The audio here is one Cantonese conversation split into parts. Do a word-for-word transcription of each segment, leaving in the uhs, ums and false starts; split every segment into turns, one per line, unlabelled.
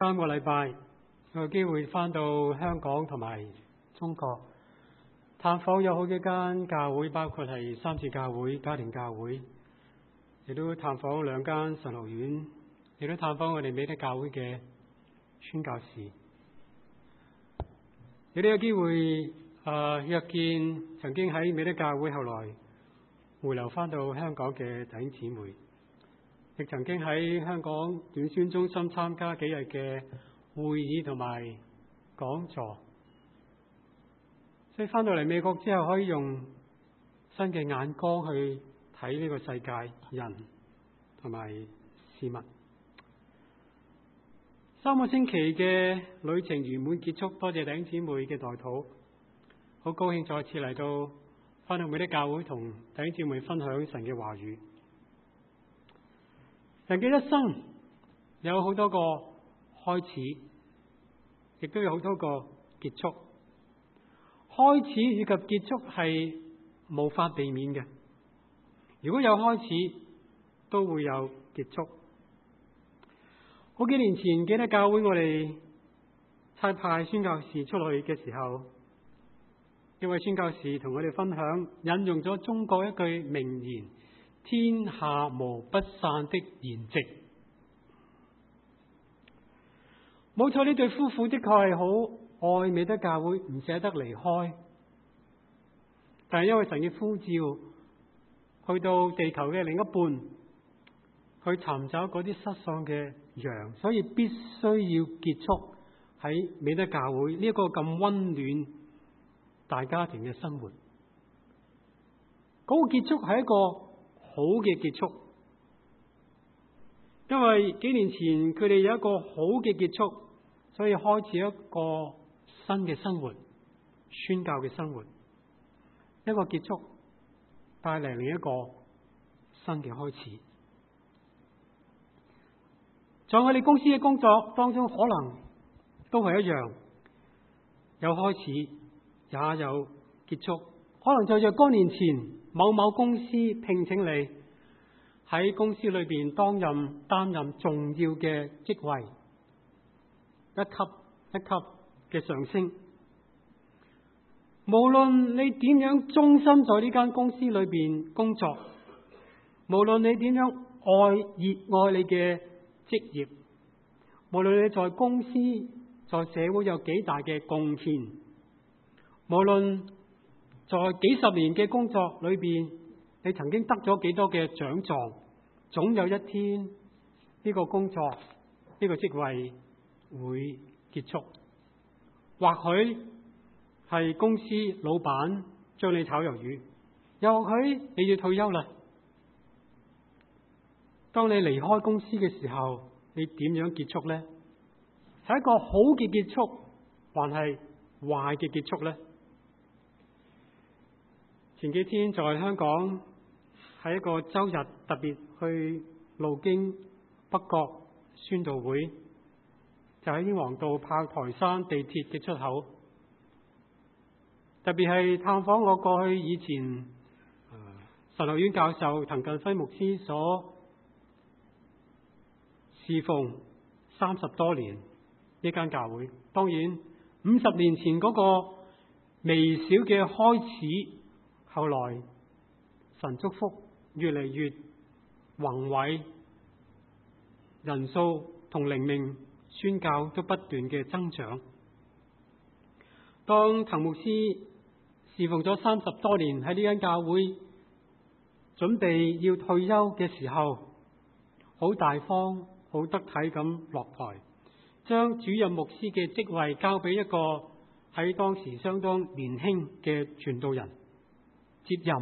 三個禮拜有機會返到香港同埋中國探訪有好幾間教會，包括係三自教會、家庭教會，亦都探訪兩間神學院，亦都探訪我哋美德教會嘅宣教士。亦都有機會啊約見曾經喺美德教會後來回流返到香港嘅弟兄姊妹，亦曾經喺香港短宣中心參加幾日嘅會議同埋講座，所以返到嚟美國之後可以用新嘅眼光去睇呢個世界、人同埋事物。三個星期嘅旅程圓滿結束，多謝弟兄姊妹嘅代禱，好高興再次嚟到返到美德教會同弟兄姊妹分享神嘅話語。人嘅一生有好多個開始，亦都有好多個結束。開始以及結束係無法避免嘅，如果有開始，都會有結束。好幾年前記得教會我哋差派宣教士出去嘅時候，一位宣教士同我哋分享，引用咗中國一句名言：天下無不散的筵席。冇錯，呢對夫婦的確係好愛美德教會，唔捨得離開，但係因為神嘅呼召，去到地球嘅另一半去尋找嗰啲失喪嘅羊，所以必須要結束喺美德教會呢一個咁溫暖大家庭嘅生活。嗰個結束係一個好嘅結束，因為幾年前佢哋有一個好嘅結束，所以開始一個新嘅生活，宣教嘅生活。一個結束帶嚟另一個新嘅開始。在我哋公司嘅工作當中，可能都係一樣，有開始也有結束。可能在若干年前，某某公司聘請你喺公司裏邊當任擔任重要嘅職位，一級一級嘅上升。無論你點樣忠心在呢間公司裏邊工作，無論你點樣愛熱愛你嘅職業，無論你在公司在社會有幾大嘅貢獻，無論在幾十年嘅工作裏邊你曾經得咗幾多嘅獎狀，總有一天呢個工作呢個職位會結束。或許係公司老闆將你炒魷魚，又或許你要退休啦。當你離開公司嘅時候，你點樣結束呢？係一個好嘅結束，還係壞嘅結束呢？前幾天在香港喺一個周日特別去路經北角宣道會，就喺英皇道炮台山地鐵嘅出口，特別係探訪我過去以前、呃、神學院教授滕近輝牧師所侍奉三十多年呢間教會。當然五十年前嗰個微小嘅開始，後來神祝福越嚟越宏偉，人數同靈命宣教都不斷嘅增長。當滕牧師侍奉咗三十多年喺呢間教會，準備要退休嘅時候，好大方好得體咁落台，將主任牧師嘅職位交俾一個喺當時相當年輕嘅傳道人接任。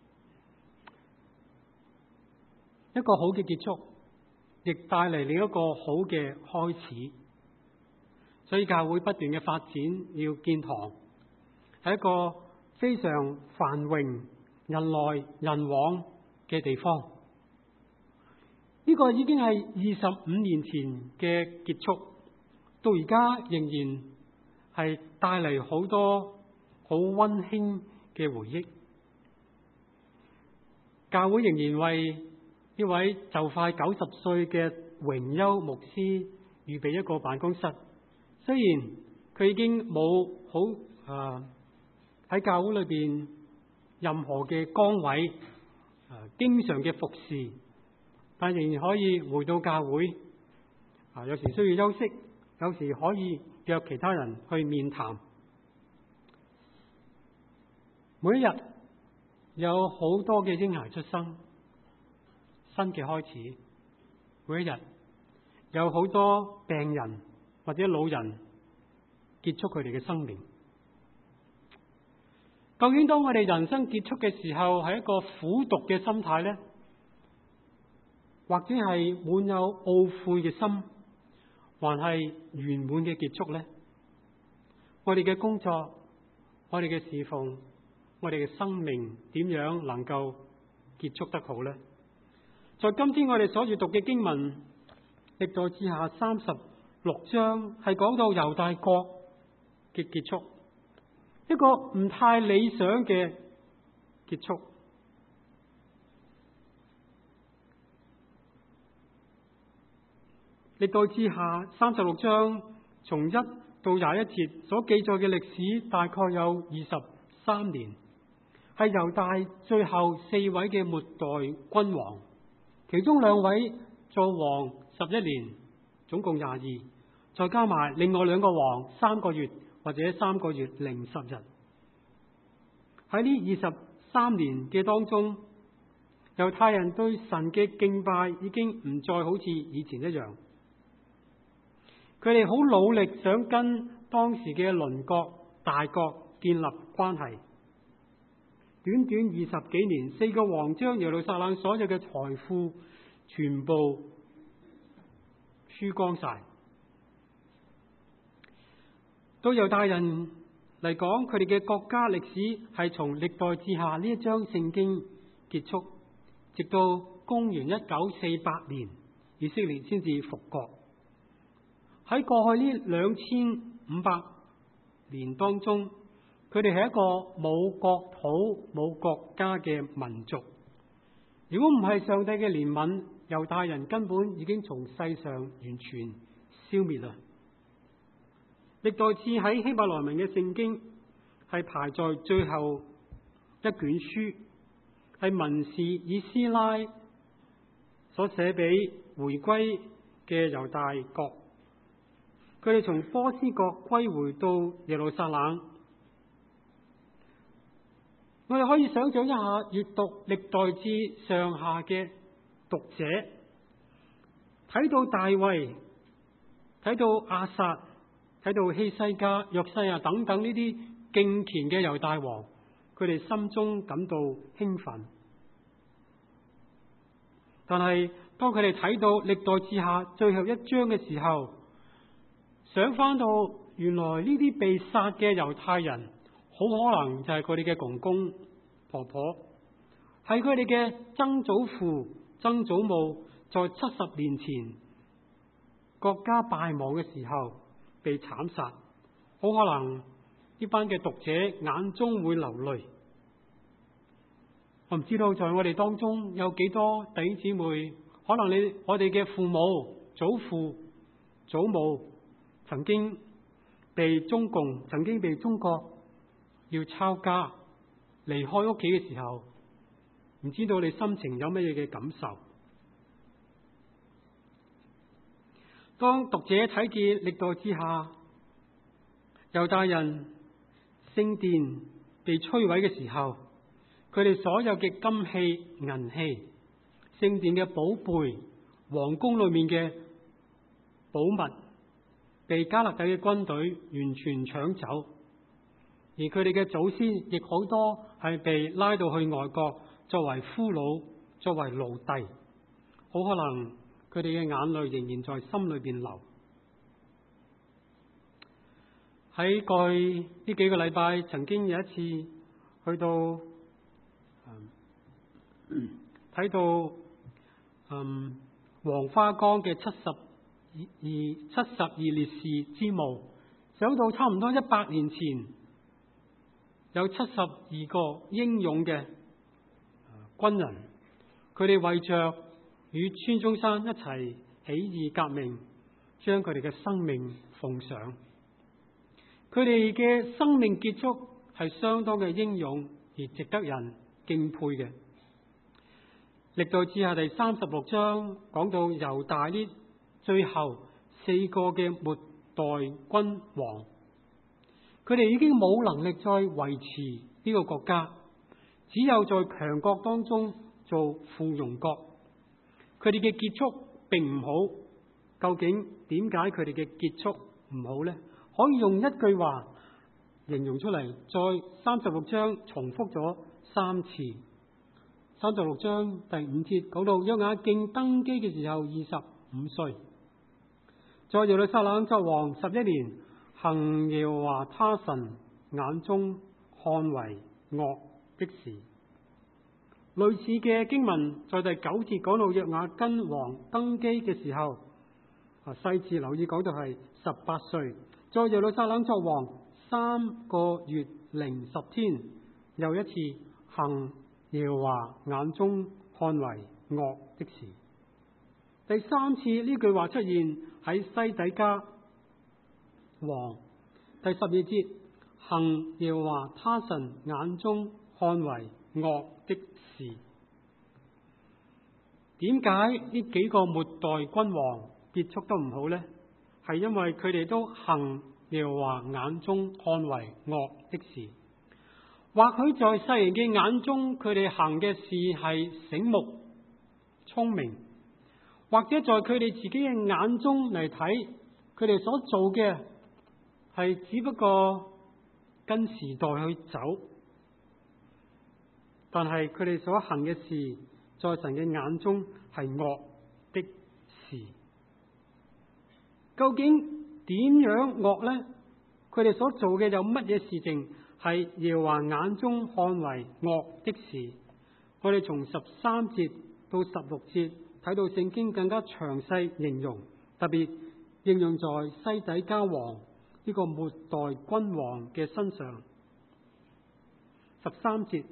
一個好嘅結束，亦帶嚟另一個好嘅開始。所以教會不斷嘅發展，要建堂，係一個非常繁榮、人來人往嘅地方。呢個已經係二十五年前嘅結束，到而家仍然係帶嚟好多好溫馨嘅回憶。教會仍然為呢位就快九十歲嘅榮休牧師預備一個辦公室。雖然佢已經冇好啊喺教會裏邊任何嘅崗位啊，經常嘅服侍，但仍然可以回到教會啊。有時需要休息，有時可以約其他人去面談。每一日有好多嘅嬰孩出生，新嘅開始。每一日有好多病人或者老人結束佢哋嘅生命。究竟當我哋人生結束嘅時候，係一個苦毒嘅心態呢？或者係滿有懊悔嘅心，還係圓滿嘅結束呢？我哋嘅工作，我哋嘅侍奉，我哋嘅生命點樣能夠結束得好呢？在今天我哋所閱讀嘅經文，歷代志下三十六章係講到猶大國嘅結束，一個唔太理想嘅結束。歷代志下三十六章從一到廿一節所記載嘅歷史大概有二十三年，係猶大最後四位嘅末代君王，其中兩位做王十一年，總共廿二，再加埋另外兩個王三個月或者三個月零十日。喺呢二十三年嘅當中，猶太人對神嘅敬拜已經唔再好似以前一樣。佢哋好努力想跟當時嘅鄰國大國建立關係。短短二十幾年，四個王將耶路撒冷所有嘅財富全部輸光晒。對猶太人嚟講，佢哋嘅國家歷史係從歷代志下呢一章聖經結束，直到公元一九四八年，以色列先至復國。喺過去呢兩千五百年當中，佢哋係一個冇國土、冇國家嘅民族。如果唔係上帝嘅憐憫，猶太人根本已經從世上完全消滅啦。歷代志喺希伯來文嘅聖經係排在最後一卷書，係文士以斯拉所寫俾回歸嘅猶大國。佢哋從波斯國歸回到耶路撒冷。我哋可以想象一下，閱讀歷代志上下嘅讀者，睇到大衛，睇到亞薩，睇到希西家、約西亞等等呢啲敬虔嘅猶大王，佢哋心中感到興奮。但係當佢哋睇到歷代志下最後一章嘅時候，想翻到原來呢啲被殺嘅猶太人，好可能就係佢哋嘅公公婆婆，係佢哋嘅曾祖父曾祖母，在七十年前國家敗亡嘅時候被慘殺。好可能呢班嘅讀者眼中會流淚。我唔知道在我哋當中有幾多弟兄姊妹，可能你我哋嘅父母、祖父、祖母曾經被中共、曾經被中國要抄家，離開屋企嘅時候，唔知道你心情有乜嘢嘅感受？當讀者睇見歷代志下猶大人聖殿被摧毀嘅時候，佢哋所有嘅金器、銀器、聖殿嘅寶貝、皇宮裏面嘅寶物，被加勒底嘅軍隊完全搶走，而佢哋嘅祖先亦好多係被拉到去外國作為俘虜、作為奴隸。好可能佢哋嘅眼淚仍然在心裏邊流。喺過去呢幾個禮拜，曾經有一次去到睇、嗯、到嗯黃花崗嘅七十二七十二烈士之墓，想到差唔多一百年前有七十二個英勇嘅軍人，佢哋為着與孫中山一齊起義革命， 將佢哋嘅生命奉上。佢哋嘅生命結束係相當嘅英勇而值得人敬佩嘅。歷代志下第三十六章講到猶大呢最後四個嘅末代君王，佢哋已經冇能力再維持呢個國家，只有在強國當中做附庸國。佢哋嘅結束並唔好，究竟點解佢哋嘅結束唔好呢？可以用一句話形容出嚟，在三十六章重複咗三次。三十六章第五節講到約雅敬登基嘅時候二十五歲，在耶路撒冷作王十一年，行耶和華他神眼中看為惡的事。類似嘅經文在第九節講到約雅斤王登基嘅時候，啊細緻留意講到係十八歲，在耶路撒冷作王三個月零十天，又一次行耶和華眼中看為惡的事。第三次呢句話出現喺西底家王第十二節，行耶和華他神眼中看為惡的事。點解呢幾個末代君王結束都唔好呢？係因為佢哋都行耶和華眼中看為惡的事。或許在世人嘅眼中，佢哋行嘅事係醒目、聰明，或者在佢哋自己嘅眼中嚟睇，佢哋所做嘅係只不過跟時代去走。但係佢哋所行嘅事，在神嘅眼中係惡的事。究竟點樣惡呢？佢哋所做嘅有乜嘢事情係耶和華眼中看為惡的事？我哋從十三節到十六節睇到聖經更加詳細形容，特別應用在西底家王呢個末代君王嘅身上。十三節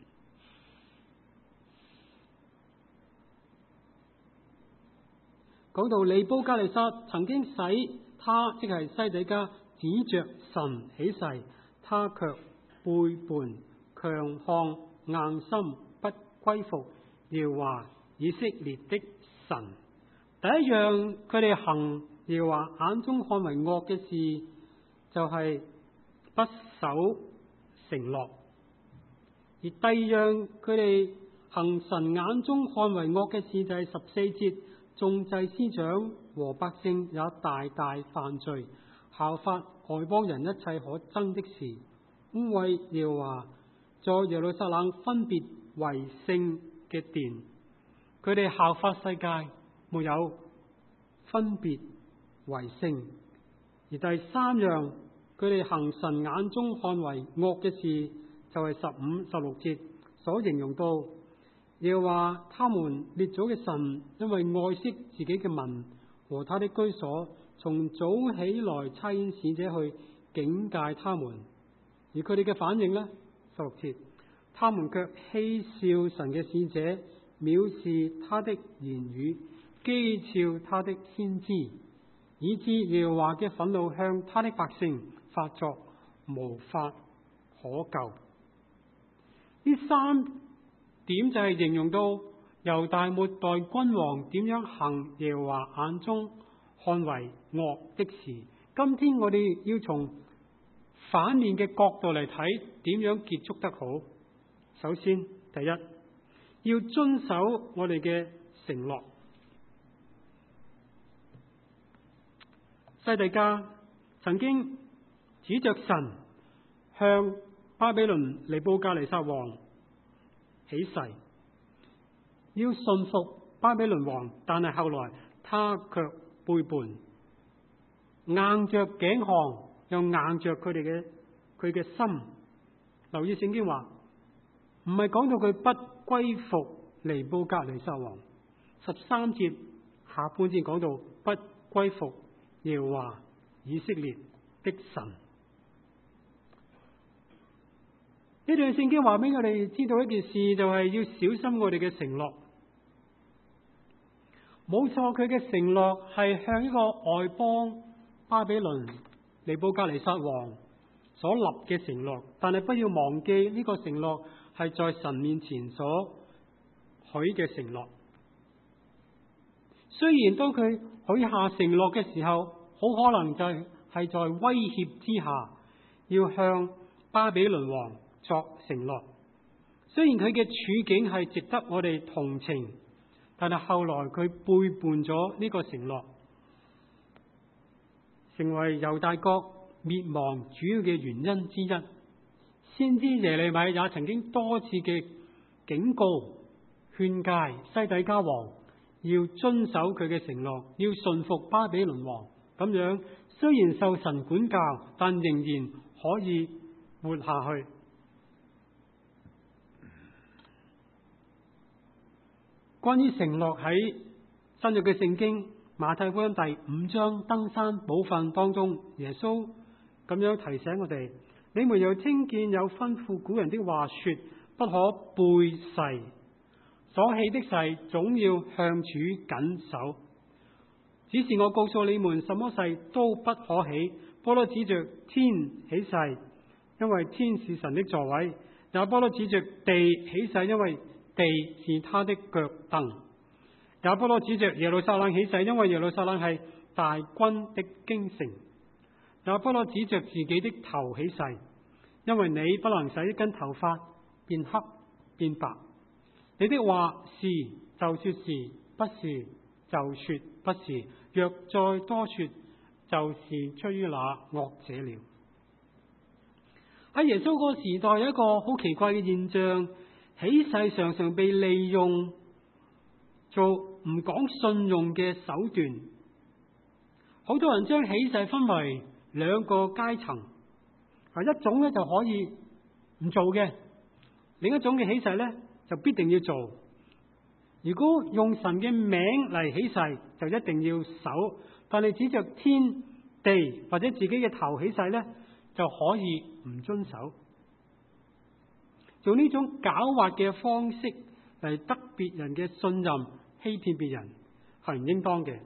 講到尼布甲尼撒曾經使他，即係西底家，指着神起誓，他卻背叛、強項、硬心，不歸服耶和華以色列的神。第一樣佢哋行耶和華眼中看為惡嘅事，就係不守承諾；而第二樣佢哋行神眼中看為惡嘅事，就係十四節，眾祭司長和百姓也大大犯罪，效法外邦人一切可憎的事，污穢耶和華在耶路撒冷分別為聖嘅殿。佢哋效法世界，沒有分別為聖。而第三樣佢哋行神眼中看為惡嘅事，就係十五、十六節所形容到。耶和華他們列祖嘅神，因為愛惜自己嘅民和他的居所，從早起來差遣使者去警戒他們。而佢哋嘅反應呢？十六節，他們卻嬉笑神嘅使者，藐視他的言語，譏誚他的先知，以致耶和華嘅憤怒向他的百姓發作，無法可救。呢三點就係形容到猶大末代君王點樣行耶和華眼中看為惡的事。今天我哋要從反面嘅角度嚟睇，點樣結束得好。首先，第一，要遵守我哋嘅承諾。西底家曾經指着神向巴比倫尼布甲尼撒王起誓，要順服巴比倫王，但係後來他卻背叛，硬着頸項，又硬着佢哋嘅佢嘅心。留意聖經話，唔係講到佢不歸服尼布甲尼撒王。十三節下半節講到不歸服耶和華以色列的神。呢段聖經話俾我哋知道一件事，就係要小心我哋嘅承諾。 冇錯，佢嘅承諾係向一個外邦巴比倫尼布甲尼撒王所立嘅承諾，但係不要忘記呢個承諾係在神面前所許嘅承諾。雖然當佢許下承諾嘅時候，好可能就係在威脅之下，要向巴比倫王作承諾。雖然佢嘅處境係值得我哋同情，但係後來佢背叛咗呢個承諾，成為猶大國滅亡主要嘅原因之一。先知耶利米也曾經多次嘅警告、勸誡西底家王要遵守佢嘅承諾，要順服巴比倫王。咁樣雖然受神管教，但仍然可以活下去。關於承諾，喺新約嘅聖經馬太福音第五章登山寶訓當中，耶穌咁樣提醒我哋：你們又聽見有吩咐古人的話說，不可背誓，所起的誓總要向主謹守。只是我告訴你們，什麼誓都不可起，不可指着天起誓，因為天是神的座位；也不可指着地起誓，因為地是他的腳凳；也不可指着耶路撒冷起誓，因為耶路撒冷係大軍的京城；也不可指着自己的頭起誓，因為你不能使一根頭髮變黑變白。你的話是就說是，不是就說不是，若再多說，就是出於那惡者了。喺耶穌嗰個時代，有一個好奇怪嘅現象，起誓常常被利用做唔講信用嘅手段。好多人將起誓分為兩個階層，一種咧就可以唔做嘅，另一種嘅起誓咧就必定要做。如果用神嘅名嚟起誓，就一定要守；但係指着天地或者自己嘅頭起誓咧，就可以唔遵守。用呢種狡猾嘅方式嚟得別人嘅信任，欺騙別人係唔應當嘅。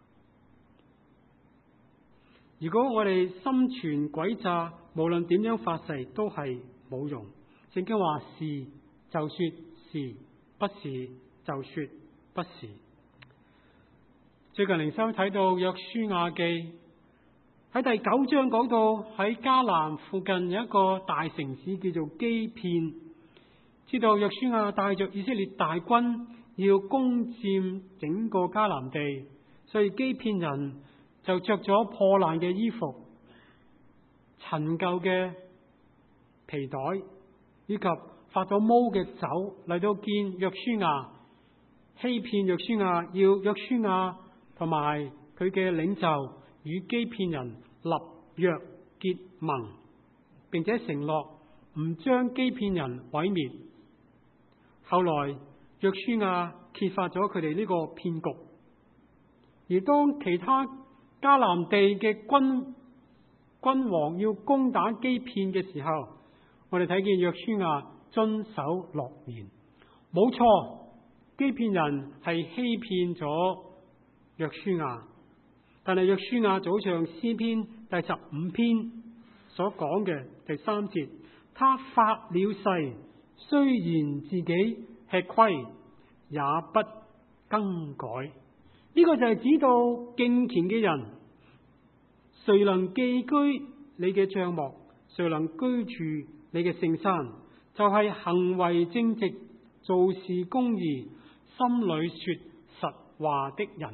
如果我哋心存詭詐，無論點樣發誓都係冇用。聖經話是就說是，不是就說不是。最近靈修睇到約書亞記喺第九章講到，喺迦南附近有一個大城市叫做基遍，知道約書亞帶着以色列大軍要攻佔整個迦南地，所以基遍人就着咗破爛嘅衣服、陳舊嘅皮袋以及發咗毛嘅酒嚟到見約書亞，欺騙約書亞，要約書亞同埋佢嘅領袖與基遍人立約結盟，並且承諾唔將基遍人毀滅。後來約書亞揭發咗佢哋呢個騙局，而當其他迦南地嘅君君王要攻打基遍嘅時候，我哋睇見約書亞遵守諾言。冇錯，基遍人係欺騙咗約書亞，但係約書亞就好似詩篇第十五篇所講嘅第三節，他發了誓，雖然自己吃虧，也不更改。呢、這個就係指到敬虔嘅人，誰能寄居你嘅帳幕，誰能居住你嘅聖山，就係、是、行為正直、做事公義、心裏說實話的人。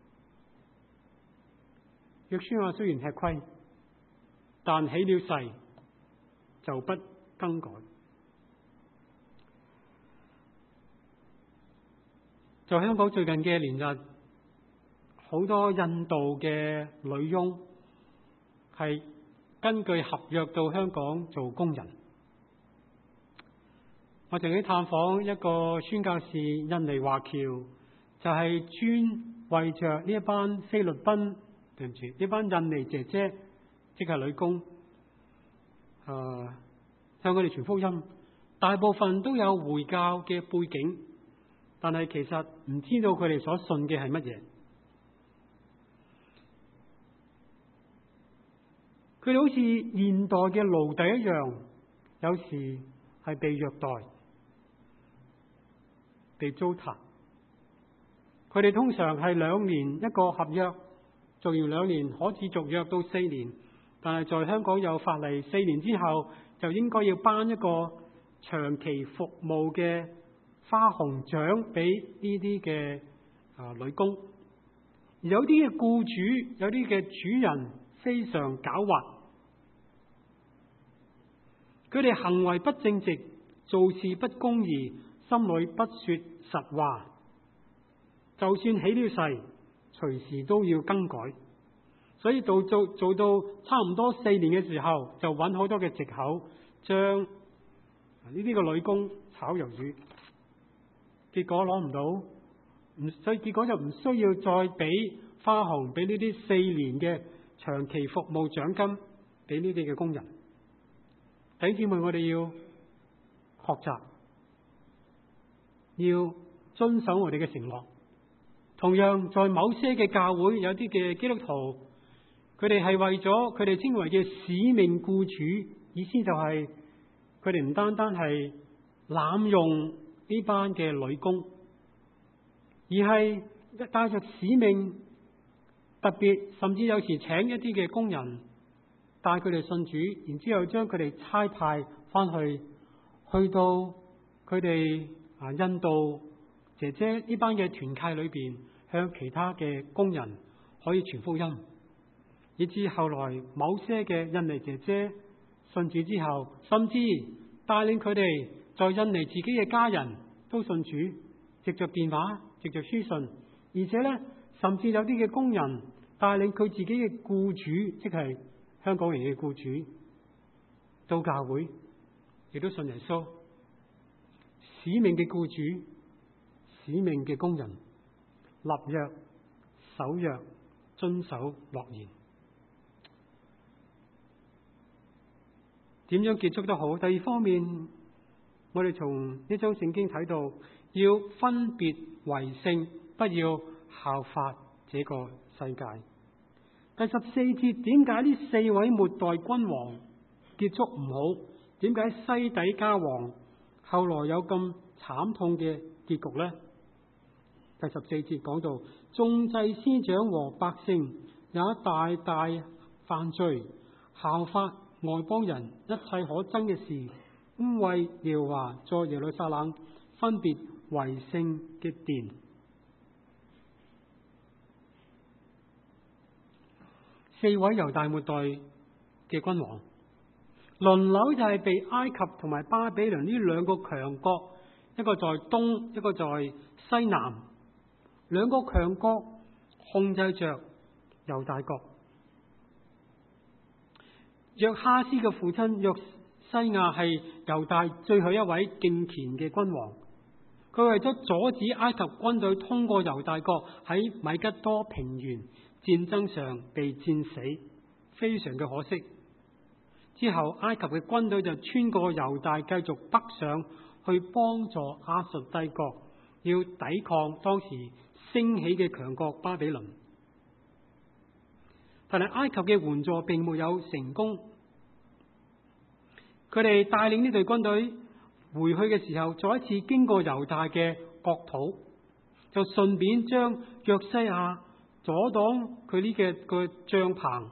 約書亞雖然吃虧，但起了誓就不更改。在香港最近嘅連日，好多印度嘅女傭係根據合約到香港做工人。我曾經探訪一個宣教士印尼華僑，就係、是、專為着呢一班菲律賓對唔住呢班印尼姐姐，即係女工，誒、呃、向佢哋傳福音。大部分都有回教嘅背景， 但係其實唔知道佢哋所信嘅係乜嘢。佢哋好似現代嘅奴隸一樣，有時係被虐待、被糟蹋。佢哋通常係兩年一個合約，做完兩年可以續約到四年，但係在香港有法例，四年之後就應該要頒一個長期服務嘅花紅獎俾呢啲嘅啊女工。而有啲嘅僱主，有啲嘅主人非常狡猾，佢哋行為不正直，做事不公義，心裏不說實話。就算起了誓，隨時都要更改，所以到做做到差唔多四年嘅時候，就揾好多嘅藉口，將呢啲個女工炒魷魚，結果攞唔到，唔所以結果就唔需要再俾花紅俾呢啲四年嘅長期服務獎金俾呢啲嘅工人。弟兄姊妹，我哋要學習，要遵守我哋嘅承諾。同樣，在某些嘅教會，有啲嘅基督徒，佢哋係為咗佢哋稱為嘅使命僱主，意思就係佢哋唔單單係濫用呢班嘅女工，而係帶着使命，特別甚至有時請一啲嘅工人帶佢哋信主，然之後將佢哋差派翻去，去到佢哋啊印度姐姐呢班嘅團契裏邊，向其他嘅工人可以傳福音，以至後來某些嘅印尼姐姐信主之後，甚至帶領佢哋在印尼自己嘅家人都信主，藉着電話，藉着書信，而且咧，甚至有啲嘅工人帶領佢自己嘅僱主，即係香港人嘅僱主，到教會，亦都信耶穌。使命嘅僱主，使命嘅工人，立約、守約、遵守諾言。點樣結束都好。第二方面，我哋從呢章聖經睇到，要分別為聖，不要效法這個世界。第十四節，點解呢四位末代君王結束唔好？點解西底家王後來有咁慘痛嘅結局呢？第十四節講到，眾祭司長和百姓也大大犯罪，效法外邦人一切可憎嘅事，因為耶和華在耶路撒冷分別為聖嘅殿。四位猶大末代嘅君王，輪流就係被埃及同埋巴比倫呢兩個強國，一個在東，一個在西南，兩個強國控制着猶大國。約哈斯嘅父親約西亞係猶大最後一位敬虔嘅君王，佢為咗阻止埃及軍隊通過猶大國，喺米吉多平原戰爭上被戰死，非常嘅可惜。之後埃及嘅軍隊就穿過猶大，繼續北上去幫助亞述帝國，要抵抗當時升起嘅強國巴比倫。但係埃及嘅援助並沒有成功，佢哋帶領呢隊軍隊回去嘅時候，再一次經過猶大嘅國土，就順便將約西亞阻擋佢呢嘅個帳篷。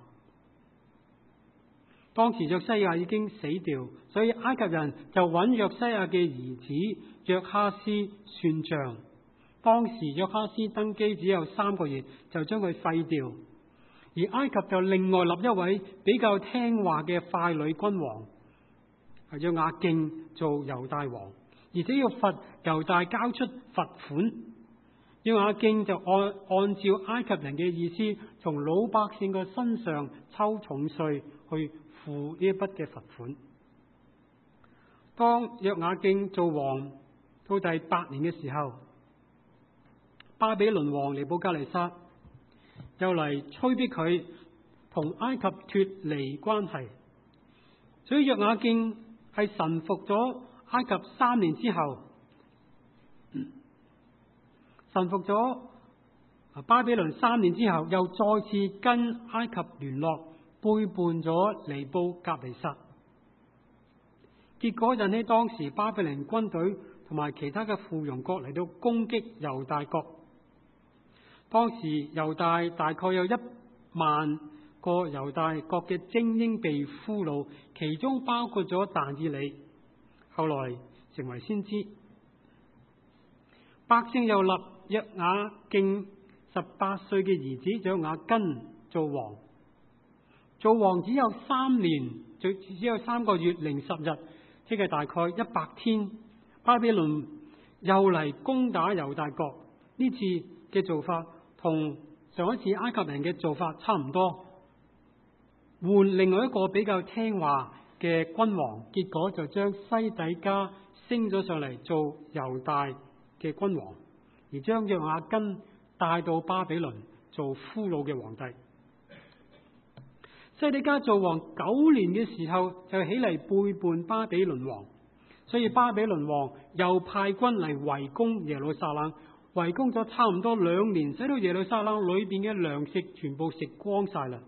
當時約西亞已經死掉，所以埃及人就揾約西亞嘅兒子約哈斯算賬。當時約哈斯登基只有三個月，就將佢廢掉。而埃及就另外立一位比較聽話嘅傀儡君王，係約雅敬做猶大王，而且要罰猶大交出罰款。約雅敬就按按照埃及人嘅意思，從老百姓嘅身上抽重稅去付呢一筆嘅罰款。當約雅敬做王到第八年嘅時候，巴比倫王尼布甲尼撒又嚟催逼佢同埃及脫離關係，所以約雅敬係臣服咗埃及三年之後， 臣服咗巴比倫三年之後，又再次跟埃及聯絡，背叛咗尼布甲尼撒，結果引起當時巴比倫軍隊同埋其他嘅附庸國嚟到攻擊猶大國。當時猶大大概有一萬個猶大國嘅精英被俘虜，其中包括咗但以理，後來成為先知。百姓又立約雅敬十八歲嘅兒子約雅斤做王，做王只有三年，只只有三個月零十日，即係大概一百天。巴比倫又嚟攻打猶大國，呢次嘅做法同上一次埃及人嘅做法差唔多，換另外一個比較聽話嘅君王，結果就將西底家升咗上嚟做猶大嘅君王，而將約雅斤帶到巴比倫做俘虜嘅皇帝。西底家做王九年嘅時候就起嚟背叛巴比倫王，所以巴比倫王又派軍嚟圍攻耶路撒冷，圍攻咗差唔多兩年，使到耶路撒冷裏邊嘅糧食全部食光晒啦。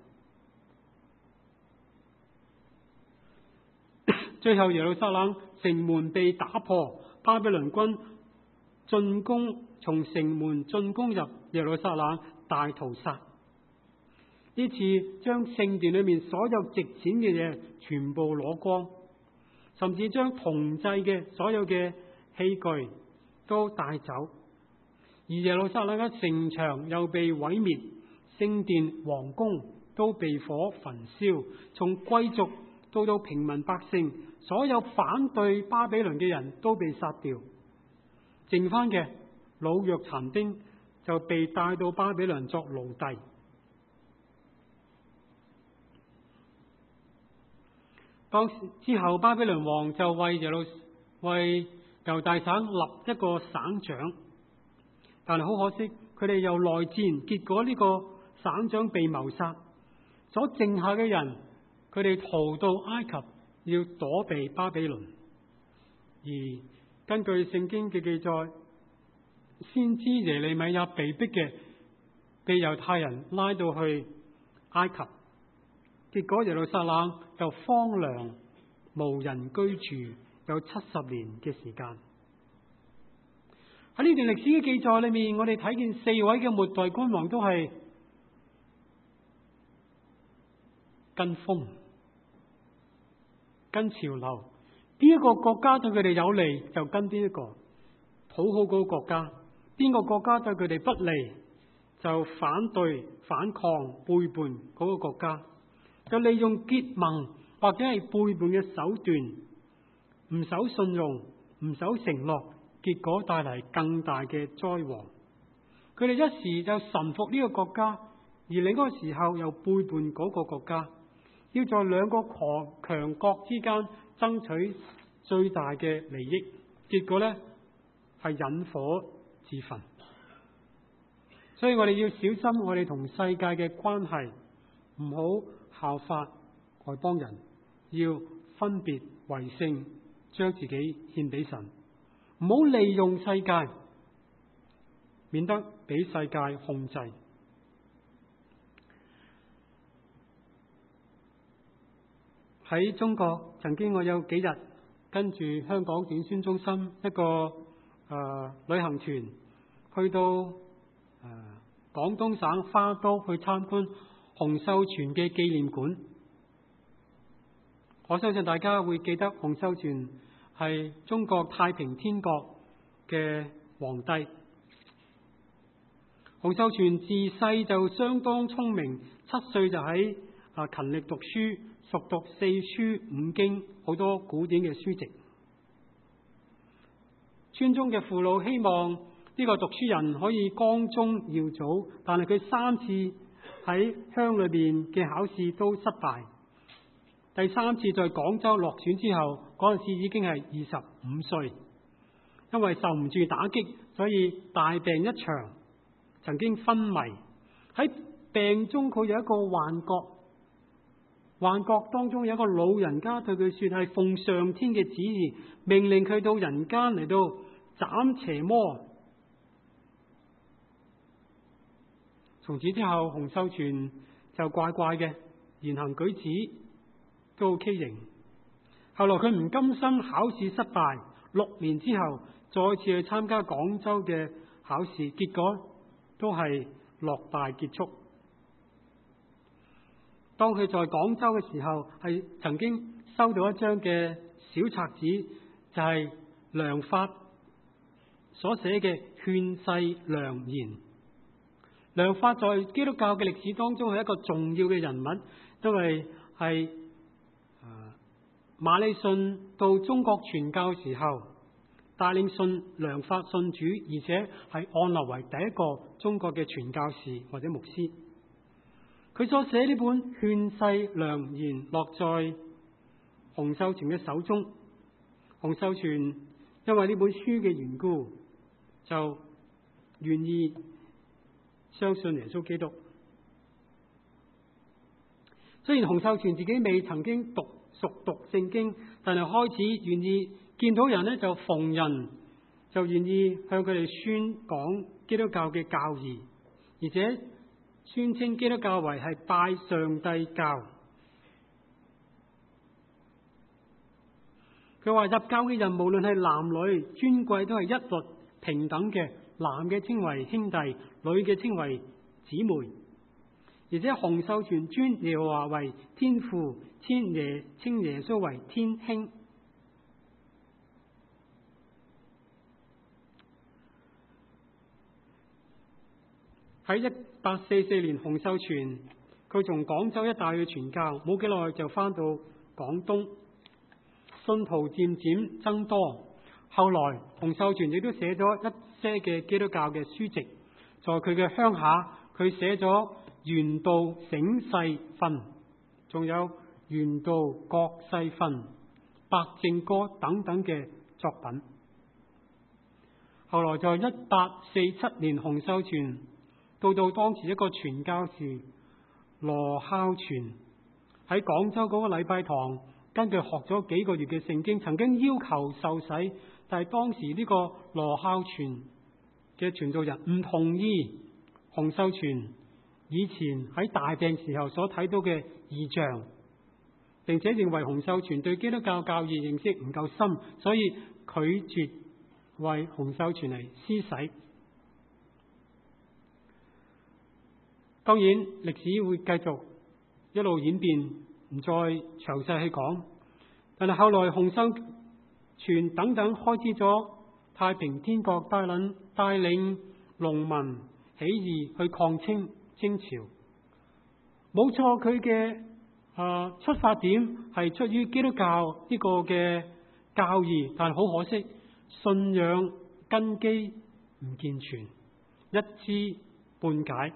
最後耶路撒冷城門被打破，巴比倫軍進攻，從城門進攻入耶路撒冷，大屠殺。呢次將聖殿裏面所有值錢嘅嘢全部攞光，甚至將銅製嘅所有嘅器具都帶走。而耶路撒冷嘅城牆又被毀滅，聖殿、皇宮都被火焚燒，從貴族到到平民百姓，所有反對巴比倫嘅人都被殺掉，剩翻嘅老弱殘兵就被帶到巴比倫作奴隸。當之後，巴比倫王就為耶路為猶大省立一個省長，但係好可惜，佢哋又內戰，結果呢個省長被謀殺，所剩下嘅人，佢哋逃到埃及，要躲避巴比倫。而根據聖經嘅記載，先知耶利米也被逼嘅，被猶太人拉到去埃及。結果耶路撒冷就荒涼無人居住，有七十年嘅時間。喺呢段歷史嘅記載裏面，我哋睇見四位嘅末代君王都係跟風、跟潮流，邊一個國家對佢哋有利就跟邊一個，討好嗰個國家；邊個國家對佢哋不利就反對、反抗、背叛嗰個國家。就利用結盟或者係背叛嘅手段，唔守信用，唔守承諾，結果帶嚟更大嘅災禍。佢哋一時就臣服呢個國家，而另一個時候又背叛嗰個國家，要在兩個強強國之間爭取最大嘅利益，結果呢係引火自焚。所以我哋要小心我哋同世界嘅關係，唔好效法外邦人，要分別為聖，將自己獻俾神，唔好利用世界，免得俾世界控制。喺中國，曾經我有幾日跟住香港短宣中心一個誒、呃、旅行團去到誒、呃、廣東省花都去參觀洪秀全嘅紀念館。我相信大家會記得洪秀全係中國太平天國嘅皇帝。洪秀全自細就相當聰明，七歲就喺啊勤力讀書，熟讀四書五經，好多古典嘅書籍。村中嘅父老希望呢個讀書人可以光宗耀祖，但係佢三次喺鄉裏邊嘅考試都失敗，第三次在廣州落選之後，嗰陣時已經係二十五歲，因為受唔住打擊，所以大病一場，曾經昏迷。喺病中佢有一個幻覺，幻覺當中有一個老人家對佢說，係奉上天嘅旨意，命令佢到人間嚟到斬邪魔。 從此之後，洪秀全就怪怪嘅，言行舉止都好畸形。後來佢唔甘心考試失敗，六年之後再次去參加廣州嘅考試，結果都係落敗結束。當佢在廣州嘅時候，係曾經收到一張嘅小冊子，就係梁發所寫嘅勸世良言。梁發在基督教嘅歷史當中係一個重要嘅人物，因為係馬禮遜到中國傳教嘅時候，帶領信梁發信主，而且係按立為第一個中國嘅傳教士或者牧師。佢所寫呢本勸世良言落在洪秀全嘅手中，洪秀全因為呢本書嘅緣故，就願意相信耶穌基督。雖然洪秀全自己未曾經讀熟讀聖經，但係開始願意見到人呢，就逢人就願意向佢哋宣講基督教嘅教義，而且宣稱基督教為係拜上帝教。佢話入教嘅人無論係男女尊貴都係一律平等嘅，男嘅稱為兄弟，女嘅稱為姊妹。而且洪秀全尊耶和華為天父，稱耶稱耶穌為天兄。喺一八四四年，洪秀全佢從廣州一帶去傳教，冇幾耐就翻到廣東，信徒漸漸增多。後來洪秀全亦都寫咗一些嘅基督教嘅書籍，在佢嘅鄉下，佢寫咗原道醒世訓，仲有原道覺世訓、百正歌等等嘅作品。後來在一八四七年，洪秀全到到當時一個傳教士羅孝全喺廣州嗰個禮拜堂，跟佢學咗幾個月嘅聖經，曾經要求受洗，但係當時呢個羅孝全嘅傳道人唔同意洪秀全以前喺大病時候所睇到嘅異象，並且認為洪秀全對基督教教義認識唔夠深，所以拒絕為洪秀全嚟施洗。當然歷史會繼續一路演變，唔再詳細去講。但係後來洪秀全等等開始咗太平天國，帶領帶領農民起義去抗清清朝。冇錯，佢嘅啊出發點係出於基督教呢個嘅教義，但係好可惜，信仰根基唔健全，一知半解。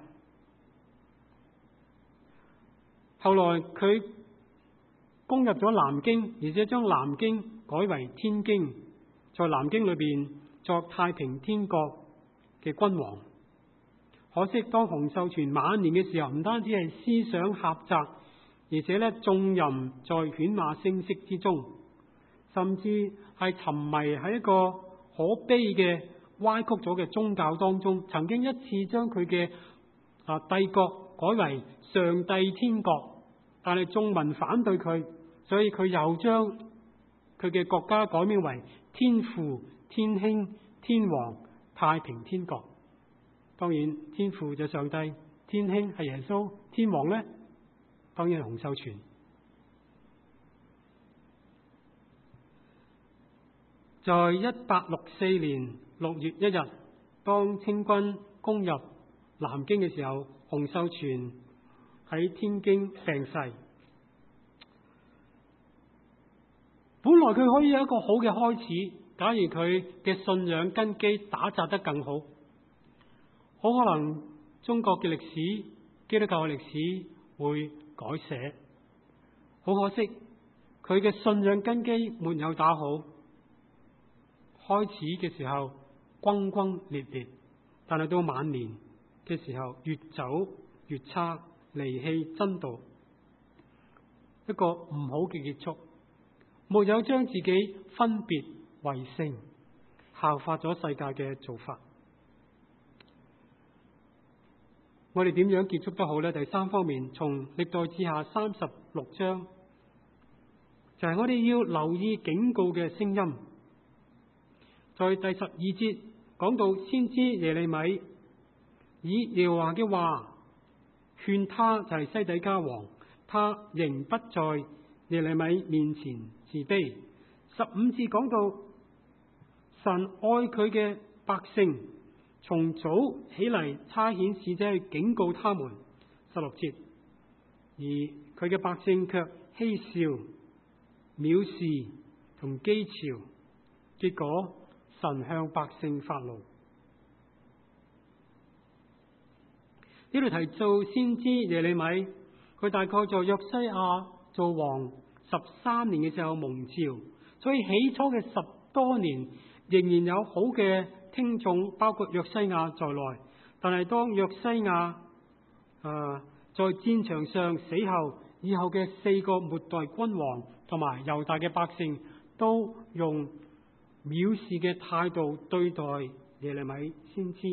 後來佢攻入咗南京，而且將南京改為天京，在南京裏邊作太平天國嘅君王。可惜當洪秀全晚年嘅時候，唔單止係思想狹窄，而且咧縱淫在犬馬聲色之中，甚至係沉迷喺一個可悲嘅歪曲咗嘅宗教當中。曾經一次將佢嘅啊帝國改為上帝天國，但係眾民反對佢，所以佢又將佢嘅國家改名為天父、天兄、天王、太平天國。當然天父就上帝，天兄係耶穌，天王呢當然係洪秀全。在一八六四年六月一日，當清軍攻入南京嘅時候，洪秀全喺天京病逝。本來佢可以有一個好嘅開始，假如佢嘅信仰根基打扎得更好，好可能中國嘅歷史、基督教嘅歷史會改寫。好可惜，佢嘅信仰根基沒有打好，開始嘅時候轟轟烈烈，但係到晚年嘅時候越走越差，離棄真道，一個唔好嘅結束。沒有將自己分別為聖，效法咗世界嘅做法。 我哋點樣結束都好呢？第三方面，從歷代志下三十六章，就係、是、我哋要留意警告嘅聲音。在第十二節講到先知耶利米以耶和華嘅話勸他，就係西底家王，他仍不在耶利米面前自卑。十五節講到神愛佢嘅百姓，從早起嚟差遣使者去警告他們。十六節，而佢嘅百姓卻嬉笑、藐視同譏嘲，結果神向百姓發怒。呢度提到先知耶利米，佢大概在約西亞做王十三年嘅時候蒙召，所以起初嘅十多年仍然有好嘅聽眾，包括約西亞在內。但係當約西亞啊在戰場上死後，以後嘅四個末代君王同埋猶大嘅百姓都用藐視嘅態度對待耶利米先知。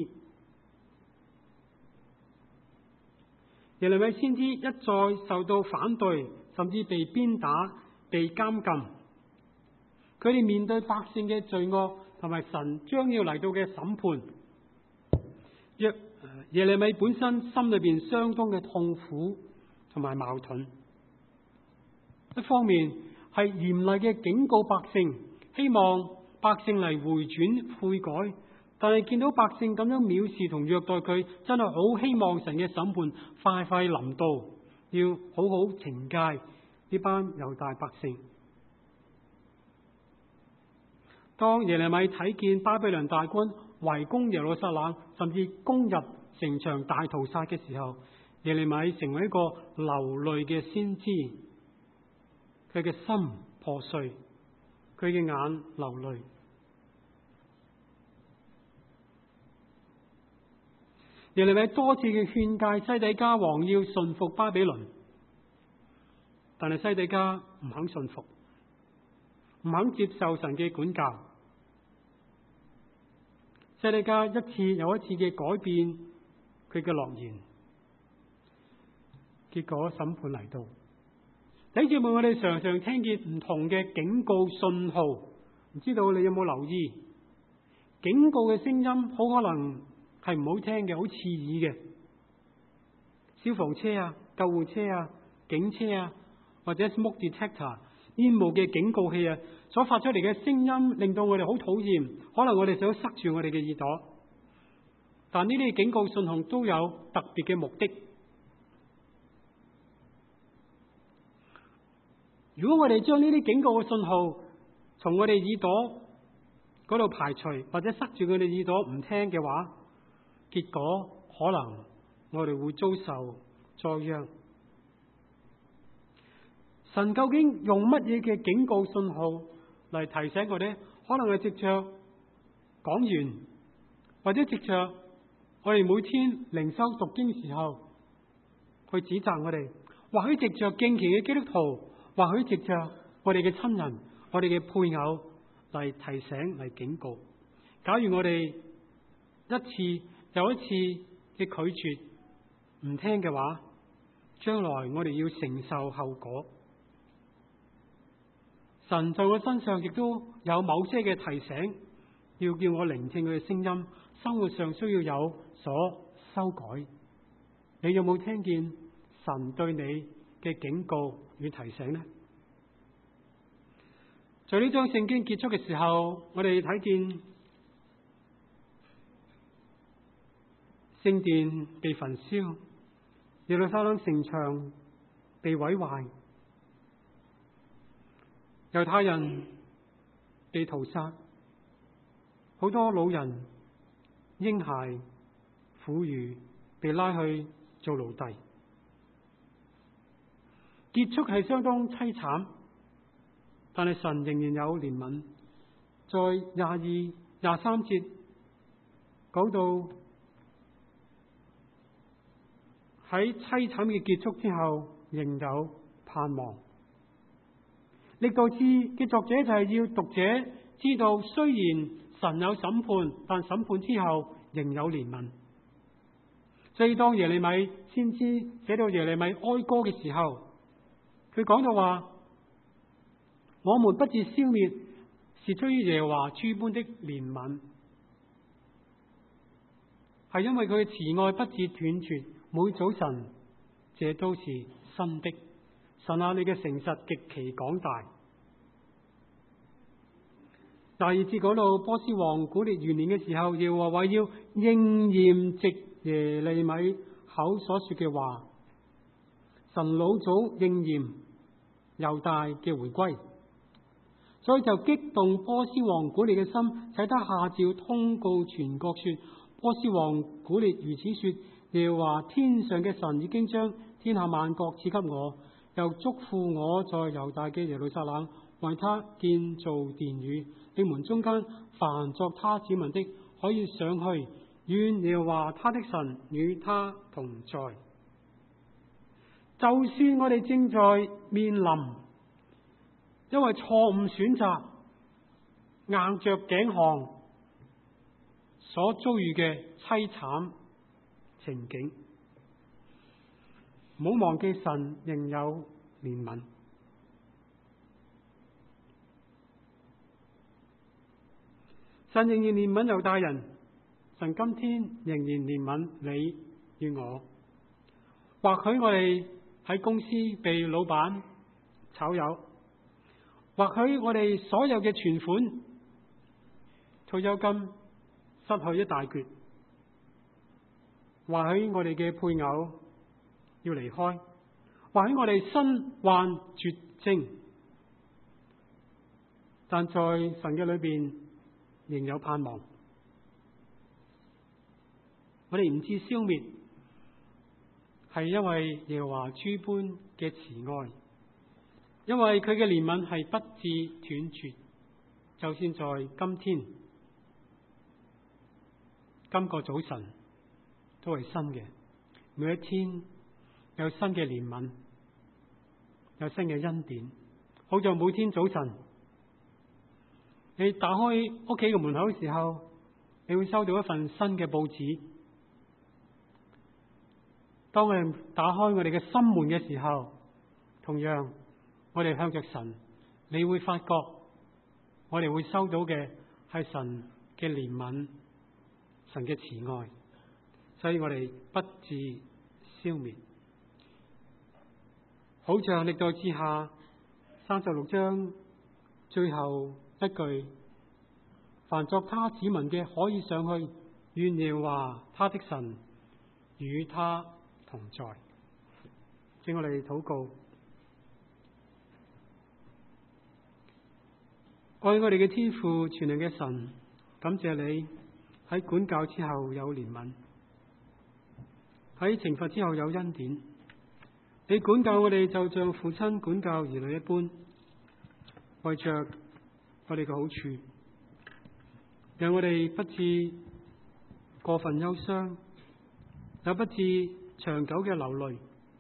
耶利米先知一再受到反對，甚至被鞭打、被監禁。佢哋面對百姓嘅罪惡同埋神將要嚟到嘅審判，耶耶利米本身心裏邊相當嘅痛苦同埋矛盾。一方面係嚴厲嘅警告百姓，希望百姓嚟回轉悔改，但係見到百姓咁樣藐視同虐待佢，真係好希望神嘅審判快快臨到，要好好懲戒呢班猶大百姓。當耶利米睇見巴比倫大軍圍攻耶路撒冷，甚至攻入城牆大屠殺嘅時候，耶利米成為一個流淚嘅先知，佢嘅心破碎，佢嘅眼流淚。耶利米多次嘅勸誡西底家王要順服巴比倫，但係西底家唔肯順服，唔肯接受神嘅管教。西底家一次又一次嘅改變佢嘅諾言，結果審判嚟到。弟兄姊妹，我哋常常聽見唔同嘅警告信號，唔知道你有冇留意？警告嘅聲音好可能係唔好聽嘅，好刺耳嘅，消防車啊、救護車啊、警車啊，或者 smoke detector 煙霧嘅警告器啊，所發出嚟嘅聲音令到我哋好討厭，可能我哋想塞住我哋嘅耳朵。但呢啲警告信號都有特別嘅目的。如果我哋將呢啲警告嘅信號從我哋耳朵嗰度排除，或者塞住佢哋耳朵唔聽嘅話，結果可能我哋會遭受災殃。神究竟用乜嘢嘅警告信號嚟提醒我哋？可能係藉着講完，或者藉着我哋每天靈修讀經嘅時候去指責我哋，或許藉着敬虔嘅基督徒，或許藉着我哋嘅親人、我哋嘅配偶嚟提醒、嚟警告。假如我哋一次又一次嘅拒絕唔聽嘅話，將來我哋要承受後果。神在我身上亦都有某些嘅提醒，要叫我聆聽佢嘅聲音，生活上需要有所修改。你有冇聽見神對你嘅警告與提醒呢？在呢章聖經結束嘅時候，我哋睇見聖殿被焚燒，耶路撒冷城牆被毀壞，猶太人被屠殺，好多老人、嬰孩、婦孺被拉去做奴隸。結束係相當淒慘，但係神仍然有憐憫。在廿二、廿三節講到喺淒慘嘅結束之後，仍有盼望。歷代志嘅作者就係要讀者知道，雖然神有審判，但審判之後仍有憐憫。 所以當耶利米先知寫到耶利米哀歌嘅時候，佢講到話：我們不致消滅，是出於耶和華諸般的憐憫，係因為佢嘅慈愛不致斷絕，每早晨這都是新的。神啊，你嘅誠實極其廣大。第二節講到波斯王古列元年嘅時候，耶和華為要應驗藉耶利米口所說嘅話，神老早應驗猶大嘅回歸，所以就激動波斯王古列嘅心，使他下詔通告全國說：波斯王古列如此說，耶和華天上嘅神已經將天下萬國賜給我，又囑咐我在猶大嘅耶路撒冷為他建造殿宇。你們中間凡作他子民的，可以上去，願耶和華他的神與他同在。就算我哋正在面臨因為錯誤選擇硬着頸項所遭遇嘅淒慘情景，唔好忘記神仍有憐憫。神仍然憐憫猶大人，神今天仍然憐憫你與我。或許我哋喺公司被老闆炒魷，或許我哋所有嘅存款、退休金失去一大橛，或許我哋嘅配偶要離開，或許我哋身患絕症，但在神嘅裏邊仍有盼望。我哋唔致消滅，係因為耶和華諸般嘅慈愛，因為佢嘅憐憫係不致斷絕。就算在今天，今個早晨都係新嘅，每一天有新嘅憐憫，有新嘅恩典。好像每天早晨你打開屋企嘅門口嘅時候，你會收到一份新嘅報紙。當我哋打開我哋嘅心門嘅時候，同樣我哋向着神，你會發覺我哋會收到嘅係神嘅憐憫，神嘅慈愛，所以我哋不致消滅。好像歷代志下三十六章最後一句：凡作他子民嘅，可以上去，願耶和華他的神與他同在。請我哋禱告。愛我哋嘅天父全能嘅神，感謝你喺管教之後有憐憫，喺懲罰之後有恩典。你管教我哋就像父親管教兒女一般，為着我哋嘅好處，讓我哋不致過分憂傷，也不致長久嘅流淚，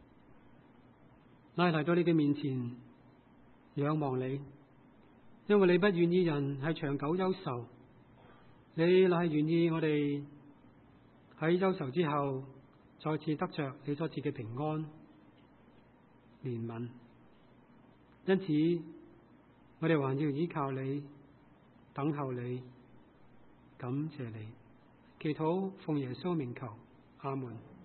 乃嚟到你嘅面前仰望你，因為你不願意人係長久憂愁，你乃係願意我哋喺憂愁之後再次得着你所賜嘅平安憐憫。因此我哋還要依靠你，等候你，感謝你。祈禱奉耶穌名求，阿門。